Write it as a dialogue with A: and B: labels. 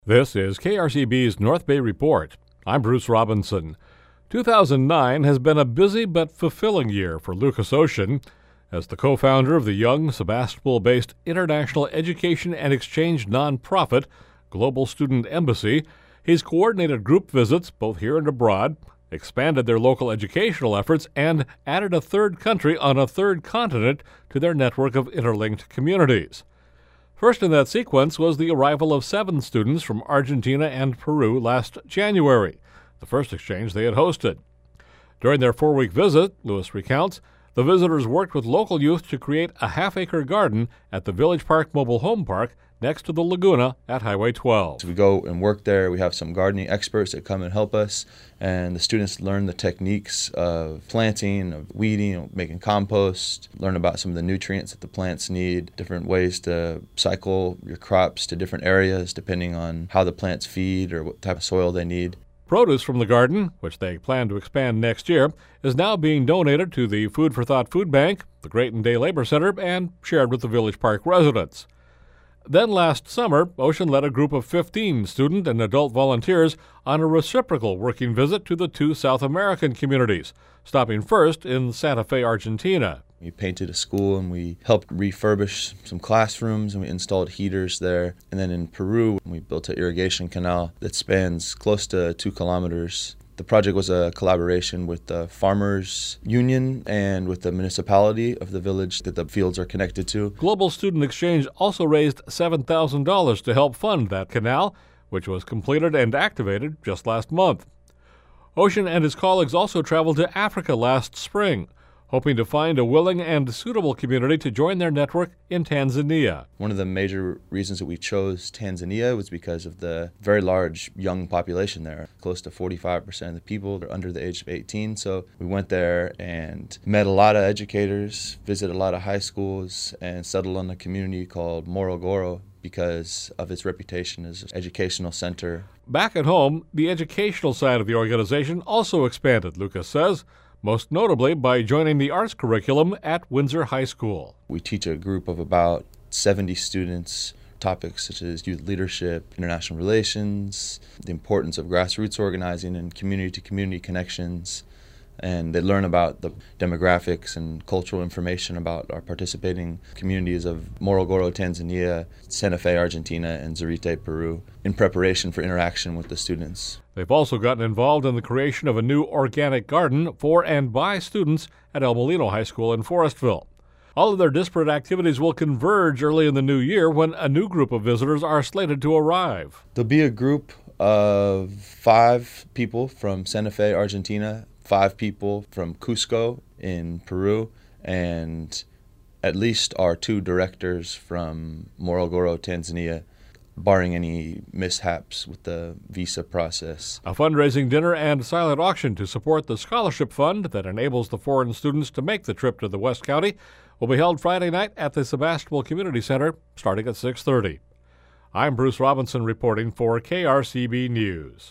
A: This is KRCB's North Bay Report. I'm Bruce Robinson. 2009 has been a busy but fulfilling year for Lucas Ocean. As the co-founder of the young Sebastopol-based international education and exchange nonprofit, Global Student Embassy, he's coordinated group visits both here and abroad, expanded their local educational efforts, and added a third country on a third continent to their network of interlinked communities. First in that sequence was the arrival of 7 students from Argentina and Peru last January, the first exchange they had hosted. During their 4-week visit, Lewis recounts, the visitors worked with local youth to create a half-acre garden at the Village Park Mobile Home Park next to the Laguna at Highway 12.
B: So we go and work there. We have some gardening experts that come and help us, and the students learn the techniques of planting, of weeding, making compost, learn about some of the nutrients that the plants need, different ways to cycle your crops to different areas depending on how the plants feed or what type of soil they need.
A: Produce from the garden, which they plan to expand next year, is now being donated to the Food for Thought Food Bank, the Grayton Day Labor Center, and shared with the Village Park residents. Then last summer, Ocean led a group of 15 student and adult volunteers on a reciprocal working visit to the 2 South American communities, stopping first in Santa Fe, Argentina.
B: We painted a school and we helped refurbish some classrooms and we installed heaters there. And then in Peru, we built an irrigation canal that spans close to 2 kilometers. The project was a collaboration with the Farmers Union and with the municipality of the village that the fields are connected to.
A: Global Student Exchange also raised $7,000 to help fund that canal, which was completed and activated just last month. Ocean and his colleagues also traveled to Africa last spring, hoping to find a willing and suitable community to join their network in Tanzania.
B: One of the major reasons that we chose Tanzania was because of the very large young population there. Close to 45% of the people are under the age of 18. So we went there and met a lot of educators, visited a lot of high schools, and settled on a community called Morogoro because of its reputation as an educational center.
A: Back at home, the educational side of the organization also expanded, Lucas says, most notably by joining the arts curriculum at Windsor High School.
B: We teach a group of about 70 students topics such as youth leadership, international relations, the importance of grassroots organizing and community-to-community connections, and they learn about the demographics and cultural information about our participating communities of Morogoro, Tanzania, Santa Fe, Argentina, and Zurita, Peru, in preparation for interaction with the students.
A: They've also gotten involved in the creation of a new organic garden for and by students at El Molino High School in Forestville. All of their disparate activities will converge early in the new year when a new group of visitors are slated to arrive.
B: There'll be a group of 5 people from Santa Fe, Argentina, 5 people from Cusco in Peru, and at least our 2 directors from Morogoro, Tanzania, barring any mishaps with the visa process.
A: A fundraising dinner and silent auction to support the scholarship fund that enables the foreign students to make the trip to the West County will be held Friday night at the Sebastopol Community Center starting at 6:30. I'm Bruce Robinson reporting for KRCB News.